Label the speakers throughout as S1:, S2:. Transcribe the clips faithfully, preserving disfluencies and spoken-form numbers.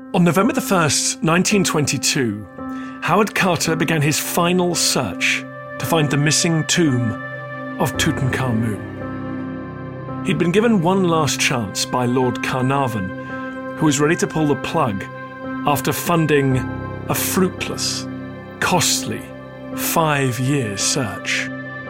S1: On November the first, nineteen twenty-two, Howard Carter began his final search to find the missing tomb of Tutankhamun. He'd been given one last chance by Lord Carnarvon, who was ready to pull the plug after funding a fruitless, costly, five-year search.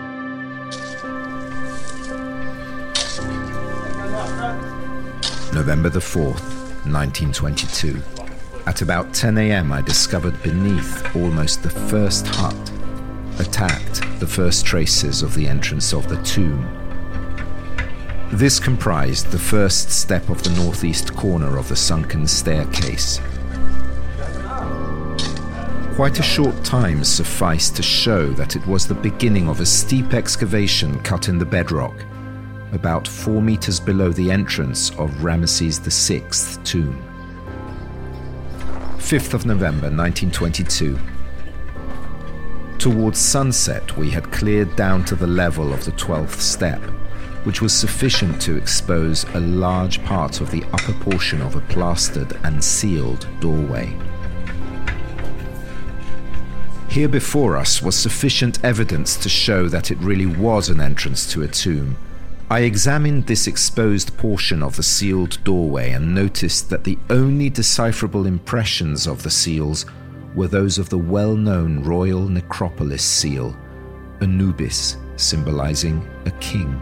S2: November the fourth, nineteen twenty-two. At about ten a.m. I discovered beneath almost the first hut, attacked the first traces of the entrance of the tomb. This comprised the first step of the northeast corner of the sunken staircase. Quite a short time sufficed to show that it was the beginning of a steep excavation cut in the bedrock, about four meters below the entrance of Ramesses the sixth tomb. fifth of November, nineteen twenty-two. Towards sunset, we had cleared down to the level of the twelfth step, which was sufficient to expose a large part of the upper portion of a plastered and sealed doorway. Here before us was sufficient evidence to show that it really was an entrance to a tomb. I examined this exposed portion of the sealed doorway and noticed that the only decipherable impressions of the seals were those of the well-known royal necropolis seal, Anubis, symbolizing a king.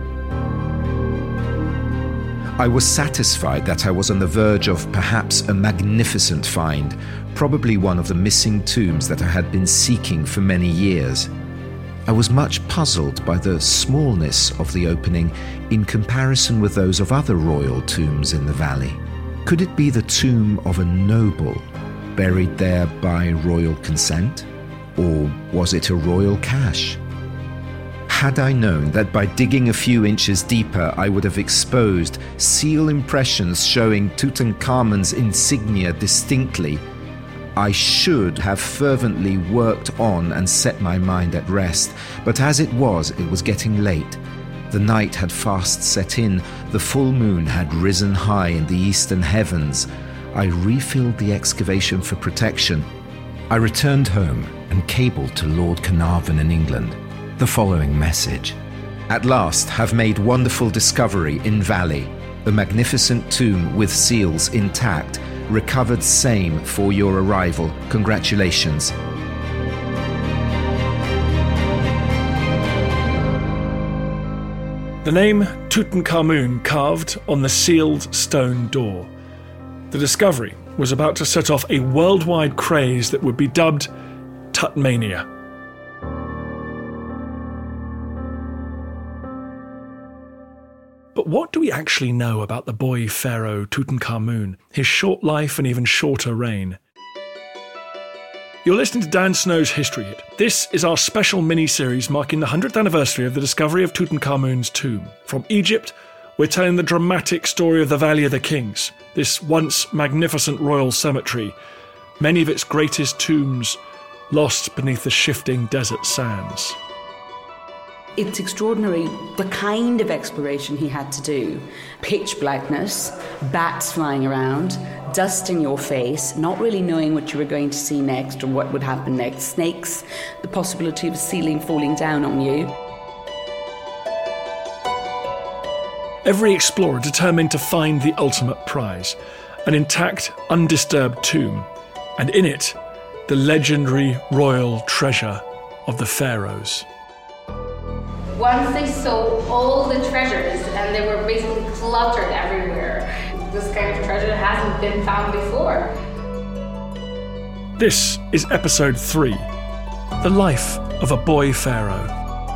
S2: I was satisfied that I was on the verge of perhaps a magnificent find, probably one of the missing tombs that I had been seeking for many years. I was much puzzled by the smallness of the opening in comparison with those of other royal tombs in the valley. Could it be the tomb of a noble, buried there by royal consent? Or was it a royal cache? Had I known that by digging a few inches deeper I would have exposed seal impressions showing Tutankhamun's insignia distinctly, I should have fervently worked on and set my mind at rest, but as it was, it was getting late. The night had fast set in, the full moon had risen high in the eastern heavens. I refilled the excavation for protection. I returned home and cabled to Lord Carnarvon in England the following message. At last have made wonderful discovery in valley, a magnificent tomb with seals intact, recovered same for your arrival. Congratulations.
S1: The name Tutankhamun carved on the sealed stone door. The discovery was about to set off a worldwide craze that would be dubbed Tutmania. But what do we actually know about the boy pharaoh Tutankhamun, his short life and even shorter reign? You're listening to Dan Snow's History Hit. This is our special mini-series marking the one hundredth anniversary of the discovery of Tutankhamun's tomb. From Egypt, we're telling the dramatic story of the Valley of the Kings, this once magnificent royal cemetery, many of its greatest tombs lost beneath the shifting desert sands.
S3: It's extraordinary the kind of exploration he had to do. Pitch blackness, bats flying around, dust in your face, not really knowing what you were going to see next or what would happen next, snakes, the possibility of a ceiling falling down on you.
S1: Every explorer determined to find the ultimate prize, an intact, undisturbed tomb, and in it, the legendary royal treasure of the pharaohs.
S4: Once they saw all the treasures, and they were basically cluttered everywhere. This kind of treasure hasn't been found before.
S1: This is episode three, The Life of a Boy Pharaoh.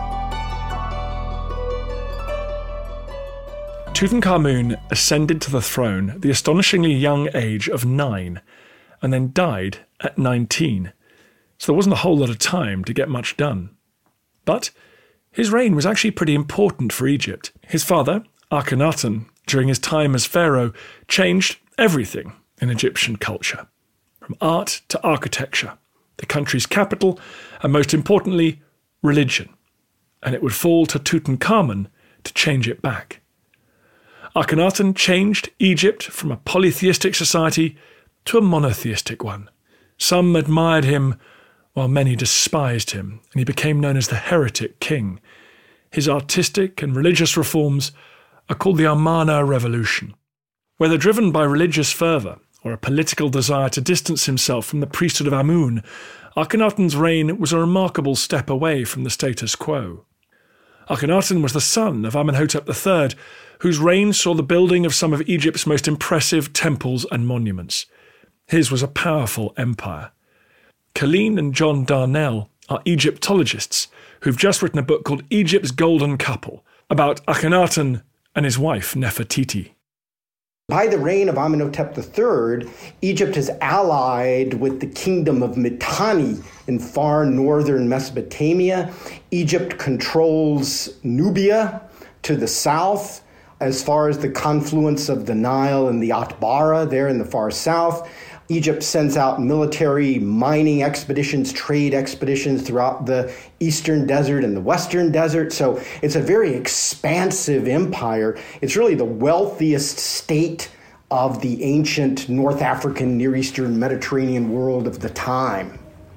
S1: Tutankhamun ascended to the throne at the astonishingly young age of nine, and then died at nineteen. So there wasn't a whole lot of time to get much done. But his reign was actually pretty important for Egypt. His father, Akhenaten, during his time as pharaoh, changed everything in Egyptian culture, from art to architecture, the country's capital, and most importantly, religion. And it would fall to Tutankhamun to change it back. Akhenaten changed Egypt from a polytheistic society to a monotheistic one. Some admired him, while many despised him, and he became known as the heretic king. His artistic and religious reforms are called the Amarna Revolution. Whether driven by religious fervour or a political desire to distance himself from the priesthood of Amun, Akhenaten's reign was a remarkable step away from the status quo. Akhenaten was the son of Amenhotep the Third, whose reign saw the building of some of Egypt's most impressive temples and monuments. His was a powerful empire. Colleen and John Darnell are Egyptologists who've just written a book called Egypt's Golden Couple about Akhenaten and his wife Nefertiti.
S5: By the reign of Amenhotep the Third, Egypt is allied with the kingdom of Mitanni in far northern Mesopotamia. Egypt controls Nubia to the south, as far as the confluence of the Nile and the Atbara there in the far south. Egypt sends out military mining expeditions, trade expeditions throughout the eastern desert and the western desert. So it's a very expansive empire. It's really the wealthiest state of the ancient North African, Near Eastern, Mediterranean world of the time.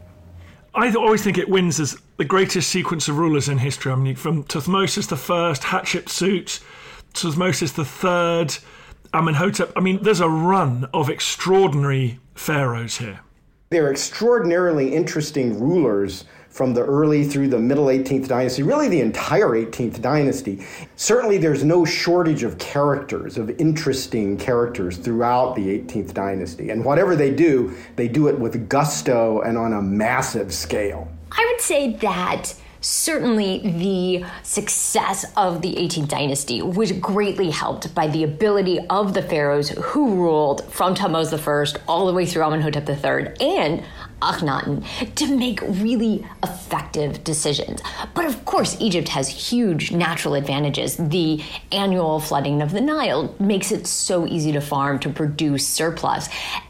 S1: I always think it wins as the greatest sequence of rulers in history. I mean, from Thutmosis the First, Hatshepsut, Thutmosis the Third, Amenhotep. I mean, there's a run of extraordinary pharaohs here.
S5: They're extraordinarily interesting rulers from the early through the middle eighteenth dynasty, really the entire eighteenth dynasty. Certainly there's no shortage of characters, of interesting characters throughout the eighteenth dynasty. And whatever they do, they do it with gusto and on a massive scale.
S6: I would say that certainly the success of the eighteenth dynasty was greatly helped by the ability of the pharaohs who ruled from Thutmose the First all the way through Amenhotep the Third and Akhenaten to make really effective decisions. But of course, Egypt has huge natural advantages. The annual flooding of the Nile makes it so easy to farm, to produce surplus.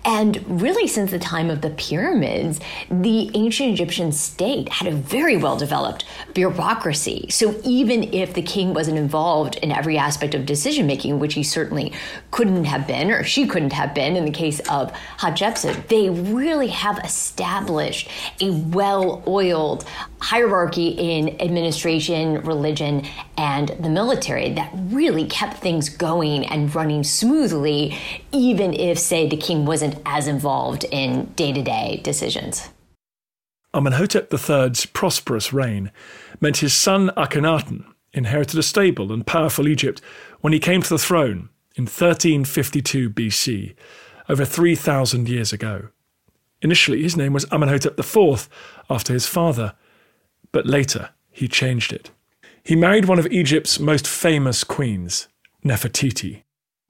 S6: And really, since the time of the pyramids, the ancient Egyptian state had a very well-developed bureaucracy. So even if the king wasn't involved in every aspect of decision-making, which he certainly couldn't have been, or she couldn't have been in the case of Hatshepsut, they really have established established a well-oiled hierarchy in administration, religion, and the military that really kept things going and running smoothly, even if, say, the king wasn't as involved in day-to-day decisions.
S1: Amenhotep the Third's prosperous reign meant his son Akhenaten inherited a stable and powerful Egypt when he came to the throne in thirteen fifty-two B C, over three thousand years ago. Initially, his name was Amenhotep the Fourth, after his father, but later he changed it. He married one of Egypt's most famous queens, Nefertiti.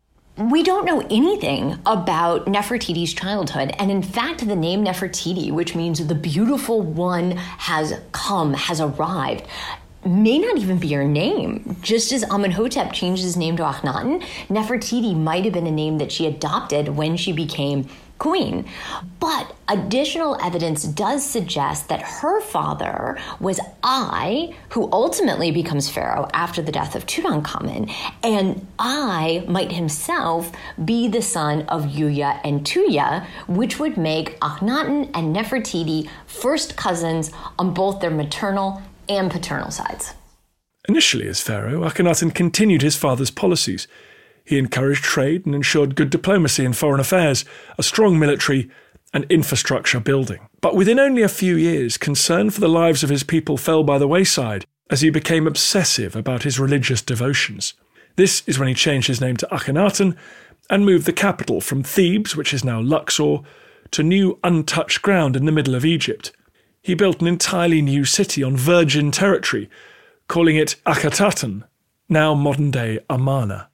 S6: We don't know anything about Nefertiti's childhood, and in fact, the name Nefertiti, which means the beautiful one has come, has arrived, may not even be her name. Just as Amenhotep changed his name to Akhenaten, Nefertiti might have been a name that she adopted when she became queen. But additional evidence does suggest that her father was Ai, who ultimately becomes pharaoh after the death of Tutankhamun, and Ai might himself be the son of Yuya and Tuya, which would make Akhenaten and Nefertiti first cousins on both their maternal and paternal sides.
S1: Initially as pharaoh, Akhenaten continued his father's policies. He encouraged trade and ensured good diplomacy in foreign affairs, a strong military, and infrastructure building. But within only a few years, concern for the lives of his people fell by the wayside as he became obsessive about his religious devotions. This is when he changed his name to Akhenaten and moved the capital from Thebes, which is now Luxor, to new untouched ground in the middle of Egypt. He built an entirely new city on virgin territory, calling it Akhetaten, now modern-day Amarna.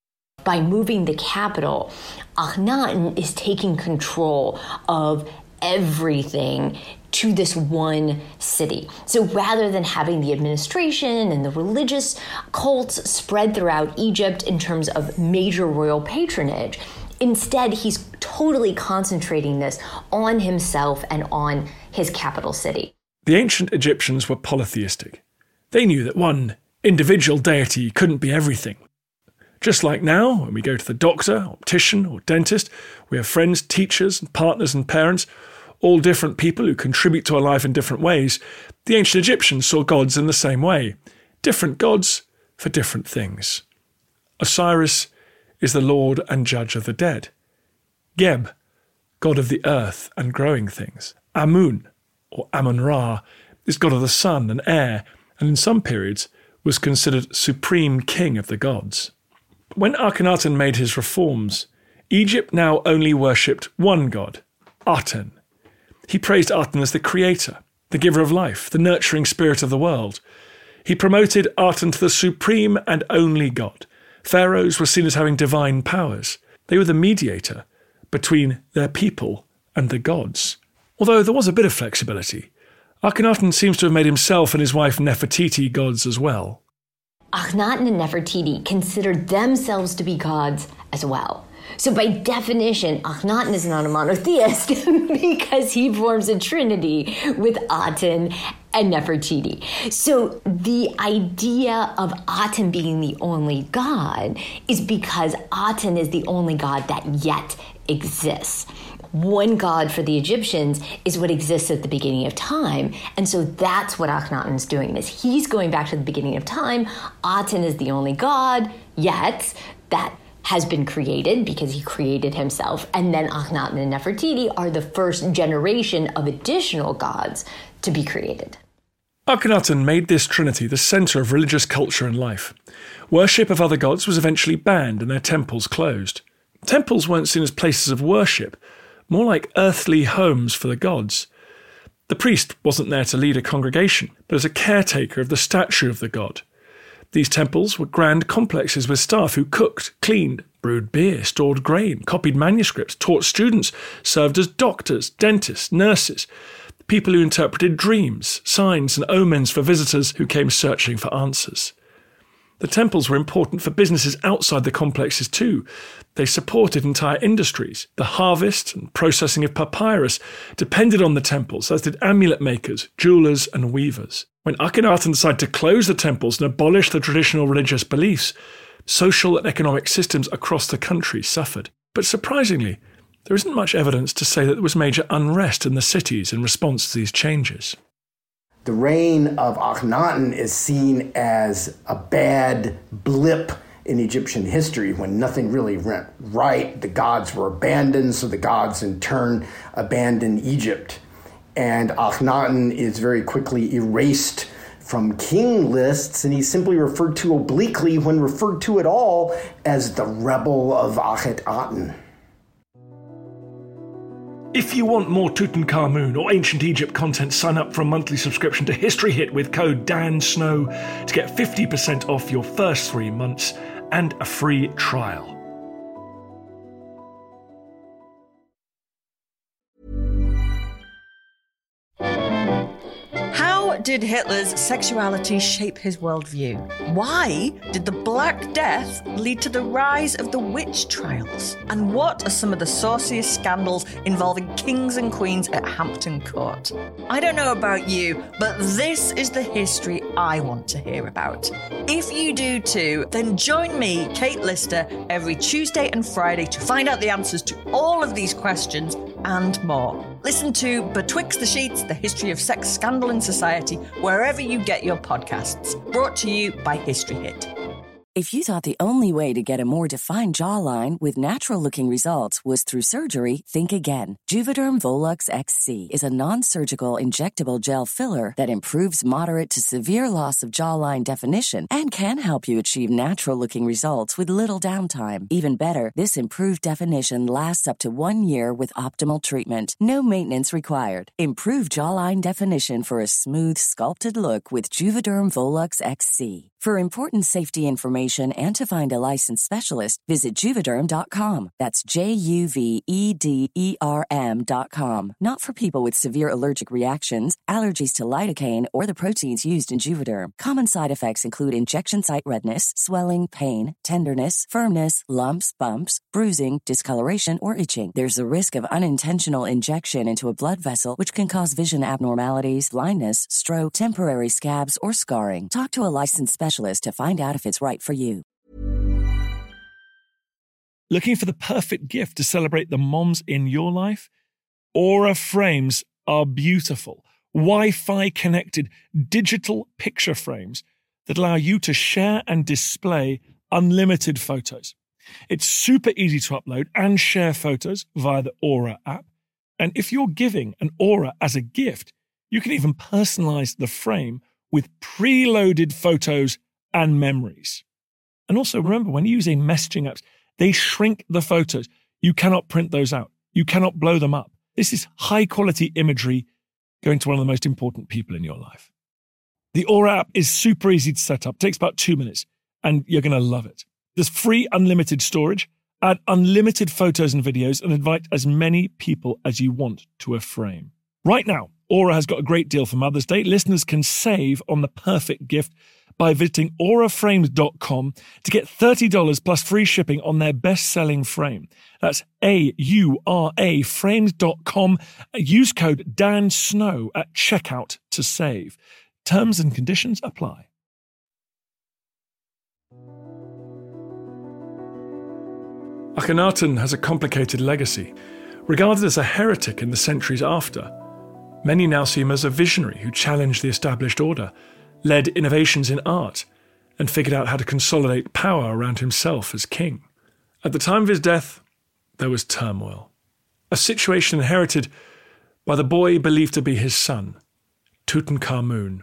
S6: By moving the capital, Akhenaten is taking control of everything to this one city. So rather than having the administration and the religious cults spread throughout Egypt in terms of major royal patronage, instead he's totally concentrating this on himself and on his capital city.
S1: The ancient Egyptians were polytheistic. They knew that one individual deity couldn't be everything. Just like now, when we go to the doctor, optician, or dentist, we have friends, teachers, partners, and parents, all different people who contribute to our life in different ways. The ancient Egyptians saw gods in the same way. Different gods for different things. Osiris is the lord and judge of the dead. Geb, god of the earth and growing things. Amun, or Amun-Ra, is god of the sun and air, and in some periods was considered supreme king of the gods. But when Akhenaten made his reforms, Egypt now only worshipped one god, Aten. He praised Aten as the creator, the giver of life, the nurturing spirit of the world. He promoted Aten to the supreme and only god. Pharaohs were seen as having divine powers. They were the mediator between their people and the gods. Although there was a bit of flexibility, Akhenaten seems to have made himself and his wife Nefertiti gods as well.
S6: Akhenaten and Nefertiti considered themselves to be gods as well. So by definition, Akhenaten is not a monotheist because he forms a trinity with Aten and Nefertiti. So the idea of Aten being the only god is because Aten is the only god that yet exists. One god for the Egyptians is what exists at the beginning of time. And so that's what Akhenaten's doing is he's going back to the beginning of time. Aten is the only god yet that has been created because he created himself. And then Akhenaten and Nefertiti are the first generation of additional gods to be created.
S1: Akhenaten made this trinity the centre of religious culture and life. Worship of other gods was eventually banned and their temples closed. Temples weren't seen as places of worship, more like earthly homes for the gods. The priest wasn't there to lead a congregation, but as a caretaker of the statue of the god. These temples were grand complexes with staff who cooked, cleaned, brewed beer, stored grain, copied manuscripts, taught students, served as doctors, dentists, nurses, people who interpreted dreams, signs and omens for visitors who came searching for answers. The temples were important for businesses outside the complexes too. They supported entire industries. The harvest and processing of papyrus depended on the temples, as did amulet makers, jewelers and weavers. When Akhenaten decided to close the temples and abolish the traditional religious beliefs, social and economic systems across the country suffered. But surprisingly, there isn't much evidence to say that there was major unrest in the cities in response to these changes.
S5: The reign of Akhenaten is seen as a bad blip in Egyptian history when nothing really went right. The gods were abandoned, so the gods in turn abandoned Egypt. And Akhenaten is very quickly erased from king lists, and he's simply referred to obliquely, when referred to at all, as the rebel of Akhenaten.
S1: If you want more Tutankhamun or Ancient Egypt content, sign up for a monthly subscription to History Hit with code DANSNOW to get fifty percent off your first three months and a free trial.
S7: How did Hitler's sexuality shape his worldview? Why did the Black Death lead to the rise of the witch trials? And what are some of the sauciest scandals involving kings and queens at Hampton Court? I don't know about you, but this is the history I want to hear about. If you do too, then join me, Kate Lister, every Tuesday and Friday to find out the answers to all of these questions and more. Listen to Betwixt the Sheets, The History of Sex, Scandal and Society, wherever you get your podcasts. Brought to you by History Hit.
S8: If you thought the only way to get a more defined jawline with natural-looking results was through surgery, think again. Juvederm Volux X C is a non-surgical injectable gel filler that improves moderate to severe loss of jawline definition and can help you achieve natural-looking results with little downtime. Even better, this improved definition lasts up to one year with optimal treatment. No maintenance required. Improve jawline definition for a smooth, sculpted look with Juvederm Volux X C. For important safety information and to find a licensed specialist, visit Juvederm dot com. That's J U V E D E R M dot com. Not for people with severe allergic reactions, allergies to lidocaine, or the proteins used in Juvederm. Common side effects include injection site redness, swelling, pain, tenderness, firmness, lumps, bumps, bruising, discoloration, or itching. There's a risk of unintentional injection into a blood vessel, which can cause vision abnormalities, blindness, stroke, temporary scabs, or scarring. Talk to a licensed specialist to find out if it's right for you.
S1: Looking for the perfect gift to celebrate the moms in your life? Aura frames are beautiful, Wi-Fi connected digital picture frames that allow you to share and display unlimited photos. It's super easy to upload and share photos via the Aura app. And if you're giving an Aura as a gift, you can even personalize the frame with preloaded photos and memories. And also remember, when you're using messaging apps, they shrink the photos. You cannot print those out. You cannot blow them up. This is high quality imagery going to one of the most important people in your life. The Aura app is super easy to set up. It takes about two minutes and you're going to love it. There's free unlimited storage, add unlimited photos and videos, and invite as many people as you want to a frame. Right now, Aura has got a great deal for Mother's Day. Listeners can save on the perfect gift by visiting aura frames dot com to get thirty dollars plus free shipping on their best-selling frame. That's A U R A frames dot com. Use code Dan Snow at checkout to save. Terms and conditions apply. Akhenaten has a complicated legacy. Regarded as a heretic in the centuries after, many now see him as a visionary who challenged the established order, led innovations in art, and figured out how to consolidate power around himself as king. At the time of his death, there was turmoil. A situation inherited by the boy believed to be his son, Tutankhamun.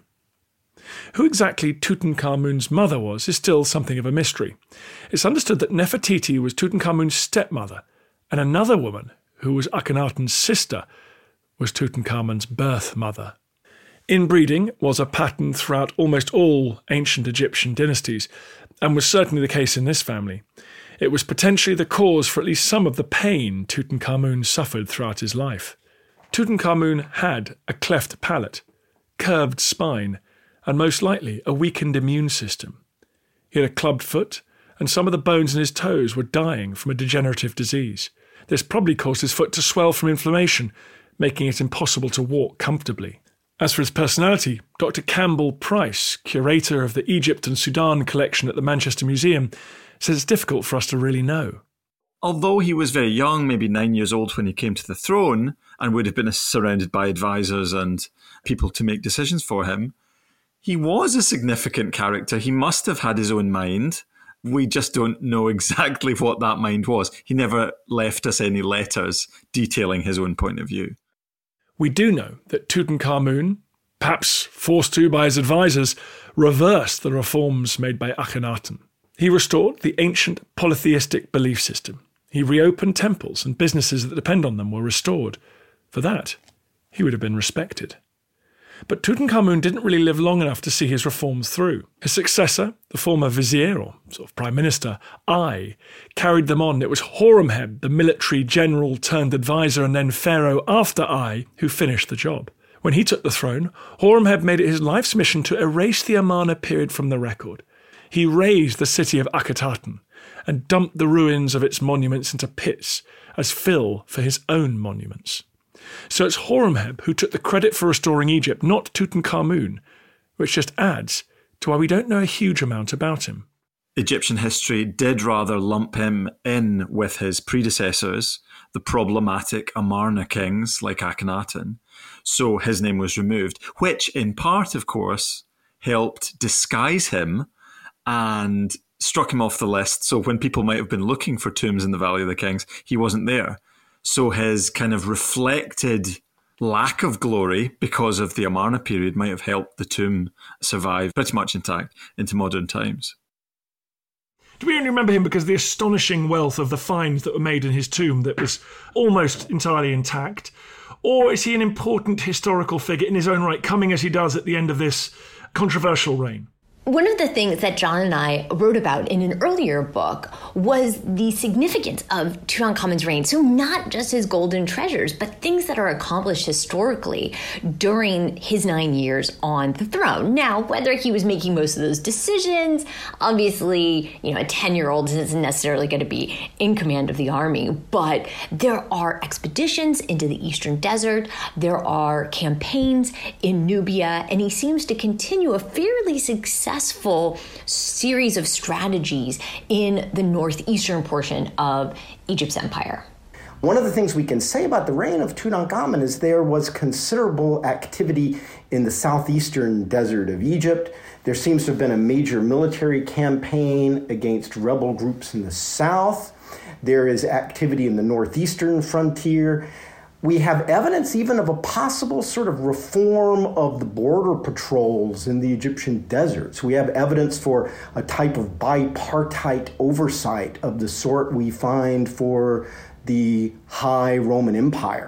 S1: Who exactly Tutankhamun's mother was is still something of a mystery. It's understood that Nefertiti was Tutankhamun's stepmother, and another woman, who was Akhenaten's sister, was Tutankhamun's birth mother. Inbreeding was a pattern throughout almost all ancient Egyptian dynasties, and was certainly the case in this family. It was potentially the cause for at least some of the pain Tutankhamun suffered throughout his life. Tutankhamun had a cleft palate, curved spine, and most likely a weakened immune system. He had a clubbed foot, and some of the bones in his toes were dying from a degenerative disease. This probably caused his foot to swell from inflammation, making it impossible to walk comfortably. As for his personality, Doctor Campbell Price, curator of the Egypt and Sudan collection at the Manchester Museum, says it's difficult for us to really know.
S9: Although he was very young, maybe nine years old when he came to the throne, and would have been surrounded by advisors and people to make decisions for him, he was a significant character. He must have had his own mind. We just don't know exactly what that mind was. He never left us any letters detailing his own point of view.
S1: We do know that Tutankhamun, perhaps forced to by his advisors, reversed the reforms made by Akhenaten. He restored the ancient polytheistic belief system. He reopened temples, and businesses that depend on them were restored. For that, he would have been respected. But Tutankhamun didn't really live long enough to see his reforms through. His successor, the former vizier, or sort of prime minister, Ai, carried them on. It was Horemheb, the military general turned advisor and then pharaoh after Ai, who finished the job. When he took the throne, Horemheb made it his life's mission to erase the Amarna period from the record. He razed the city of Akhetaten and dumped the ruins of its monuments into pits as fill for his own monuments. So it's Horemheb who took the credit for restoring Egypt, not Tutankhamun, which just adds to why we don't know a huge amount about him.
S9: Egyptian history did rather lump him in with his predecessors, the problematic Amarna kings like Akhenaten, so his name was removed, which in part, of course, helped disguise him and struck him off the list. So when people might have been looking for tombs in the Valley of the Kings, he wasn't there. So his kind of reflected lack of glory because of the Amarna period might have helped the tomb survive pretty much intact into modern times.
S1: Do we only remember him because of the astonishing wealth of the finds that were made in his tomb that was almost entirely intact? Or is he an important historical figure in his own right, coming as he does at the end of this controversial reign?
S6: One of the things that John and I wrote about in an earlier book was the significance of Tutankhamun's reign. So not just his golden treasures, but things that are accomplished historically during his nine years on the throne. Now, whether he was making most of those decisions, obviously, you know, a ten-year-old isn't necessarily going to be in command of the army, but there are expeditions into the Eastern Desert, there are campaigns in Nubia, and he seems to continue a fairly successful successful series of strategies in the northeastern portion of Egypt's empire.
S5: One of the things we can say about the reign of Tutankhamun is there was considerable activity in the southeastern desert of Egypt. There seems to have been a major military campaign against rebel groups in the south. There is activity in the northeastern frontier. We have evidence even of a possible sort of reform of the border patrols in the Egyptian deserts. We have evidence for a type of bipartite oversight of the sort we find for the High Roman Empire.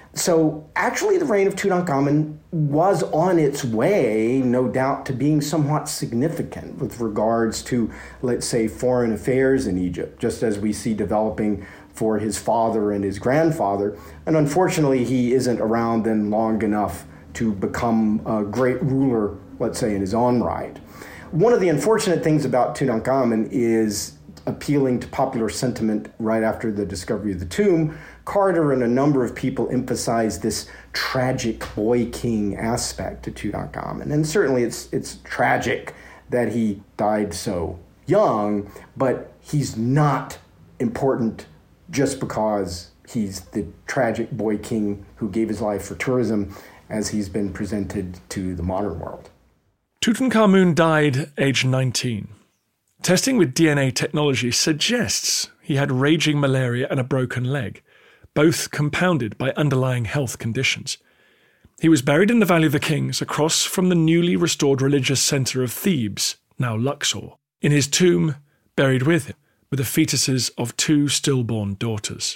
S5: So actually the reign of Tutankhamun was on its way, no doubt, to being somewhat significant with regards to, let's say, foreign affairs in Egypt, just as we see developing for his father and his grandfather. And unfortunately, he isn't around then long enough to become a great ruler, let's say, in his own right. One of the unfortunate things about Tutankhamun is appealing to popular sentiment right after the discovery of the tomb. Carter and a number of people emphasized this tragic boy king aspect to Tutankhamun. And certainly it's it's tragic that he died so young, but he's not important just because he's the tragic boy king who gave his life for tourism as he's been presented to the modern world.
S1: Tutankhamun died aged nineteen. Testing with D N A technology suggests he had raging malaria and a broken leg, both compounded by underlying health conditions. He was buried in the Valley of the Kings across from the newly restored religious centre of Thebes, now Luxor. In his tomb, buried with him, were the fetuses of two stillborn daughters.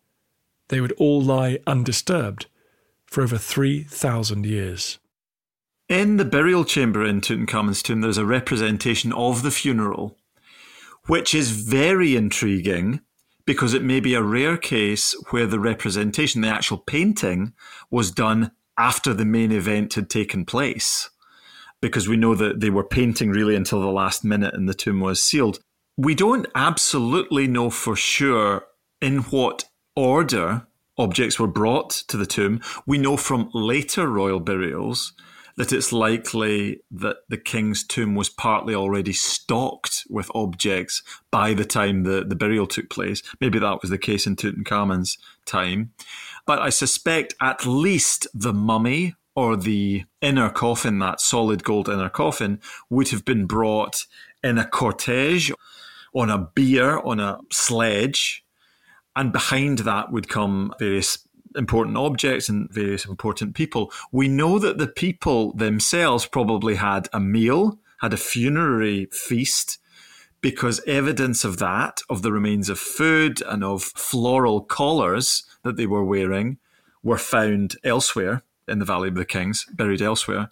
S1: They would all lie undisturbed for over three thousand years.
S9: In the burial chamber in Tutankhamun's tomb, there's a representation of the funeral, which is very intriguing because it may be a rare case where the representation, the actual painting, was done after the main event had taken place, because we know that they were painting really until the last minute and the tomb was sealed. We don't absolutely know for sure in what order objects were brought to the tomb. We know from later royal burials that it's likely that the king's tomb was partly already stocked with objects by the time the, the burial took place. Maybe that was the case in Tutankhamun's time. But I suspect at least the mummy or the inner coffin, that solid gold inner coffin, would have been brought in a cortege, on a bier, on a sledge, and behind that would come various important objects and various important people. We know that the people themselves probably had a meal, had a funerary feast, because evidence of that, of the remains of food and of floral collars that they were wearing, were found elsewhere in the Valley of the Kings, buried elsewhere.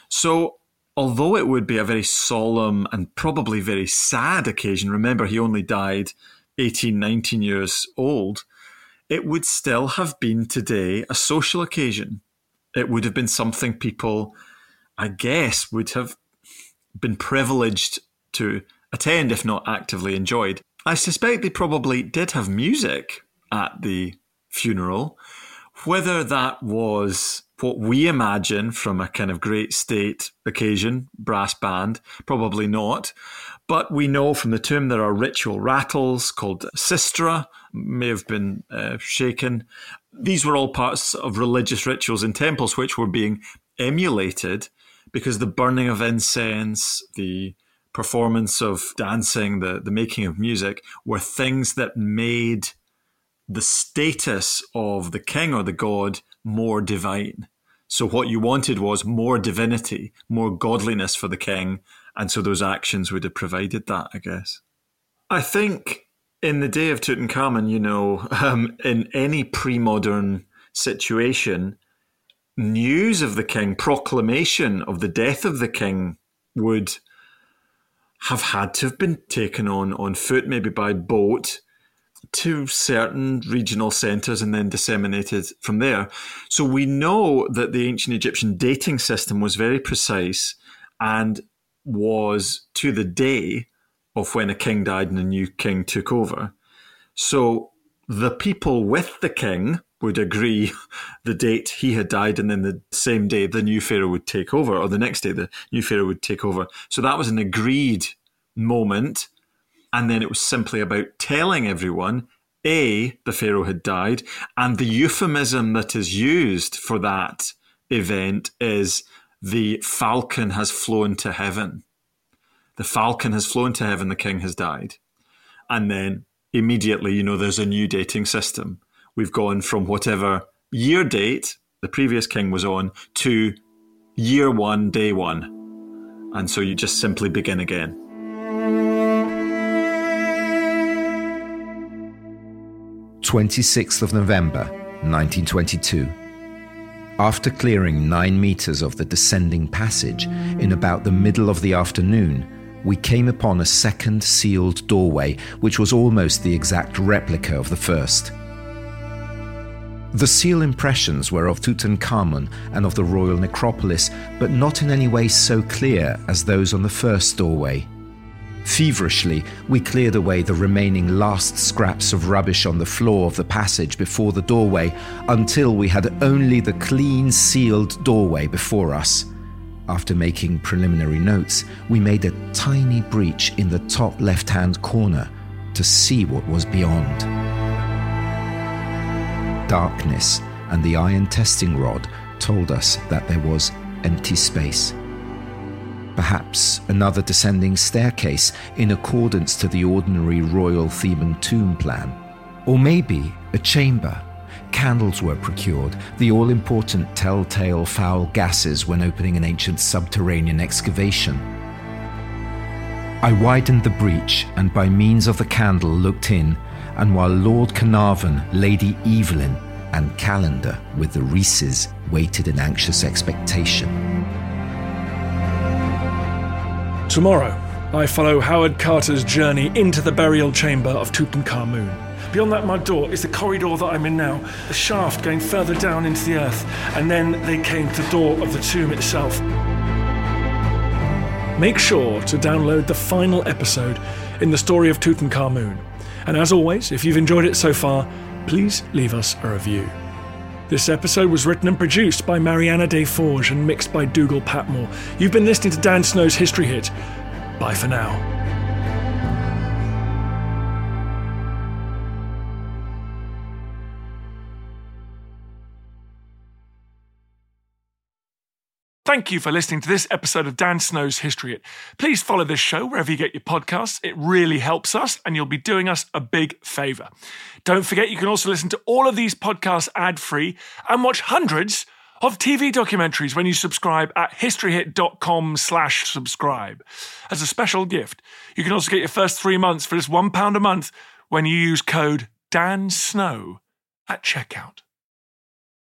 S9: So although it would be a very solemn and probably very sad occasion, remember he only died eighteen, nineteen years old, it would still have been today a social occasion. It would have been something people, I guess, would have been privileged to attend, if not actively enjoyed. I suspect they probably did have music at the funeral. Whether that was what we imagine from a kind of great state occasion, brass band, probably not. But we know from the tomb there are ritual rattles called sistra, may have been uh, shaken. These were all parts of religious rituals in temples which were being emulated because the burning of incense, the performance of dancing, the, the making of music were things that made the status of the king or the god more divine. So what you wanted was more divinity, more godliness for the king, and so those actions would have provided that, I guess. I think in the day of Tutankhamun, you know, um, in any pre-modern situation, news of the king, proclamation of the death of the king would have had to have been taken on on foot, maybe by boat, to certain regional centres and then disseminated from there. So we know that the ancient Egyptian dating system was very precise and was to the day of when a king died and a new king took over. So the people with the king would agree the date he had died, and then the same day the new pharaoh would take over, or the next day the new pharaoh would take over. So that was an agreed moment. And then it was simply about telling everyone, A, the pharaoh had died, and the euphemism that is used for that event is the falcon has flown to heaven. The falcon has flown to heaven, the king has died. And then immediately, you know, there's a new dating system. We've gone from whatever year date the previous king was on to year one, day one. And so you just simply begin again.
S2: twenty-sixth of November, nineteen twenty-two. After clearing nine meters of the descending passage in about the middle of the afternoon, we came upon a second sealed doorway, which was almost the exact replica of the first. The seal impressions were of Tutankhamun and of the royal necropolis, but not in any way so clear as those on the first doorway. Feverishly, we cleared away the remaining last scraps of rubbish on the floor of the passage before the doorway until we had only the clean sealed doorway before us. After making preliminary notes, we made a tiny breach in the top left-hand corner to see what was beyond. Darkness and the iron testing rod told us that there was empty space. Perhaps another descending staircase in accordance to the ordinary royal Theban tomb plan. Or maybe a chamber. Candles were procured, the all-important telltale foul gases when opening an ancient subterranean excavation. I widened the breach and by means of the candle looked in, and while Lord Carnarvon, Lady Evelyn, and Calendar with the Reeses waited in anxious expectation.
S1: Tomorrow, I follow Howard Carter's journey into the burial chamber of Tutankhamun. Beyond that mud door is the corridor that I'm in now, the shaft going further down into the earth, and then they came to the door of the tomb itself. Make sure to download the final episode in the story of Tutankhamun. And as always, if you've enjoyed it so far, please leave us a review. This episode was written and produced by Mariana Desforges and mixed by Dougal Patmore. You've been listening to Dan Snow's History Hit. Bye for now. Thank you for listening to this episode of Dan Snow's History Hit. Please follow this show wherever you get your podcasts. It really helps us, and you'll be doing us a big favour. Don't forget, you can also listen to all of these podcasts ad-free and watch hundreds of T V documentaries when you subscribe at historyhit.com slash subscribe. As a special gift, you can also get your first three months for just one pound a month when you use code DANSNOW at checkout.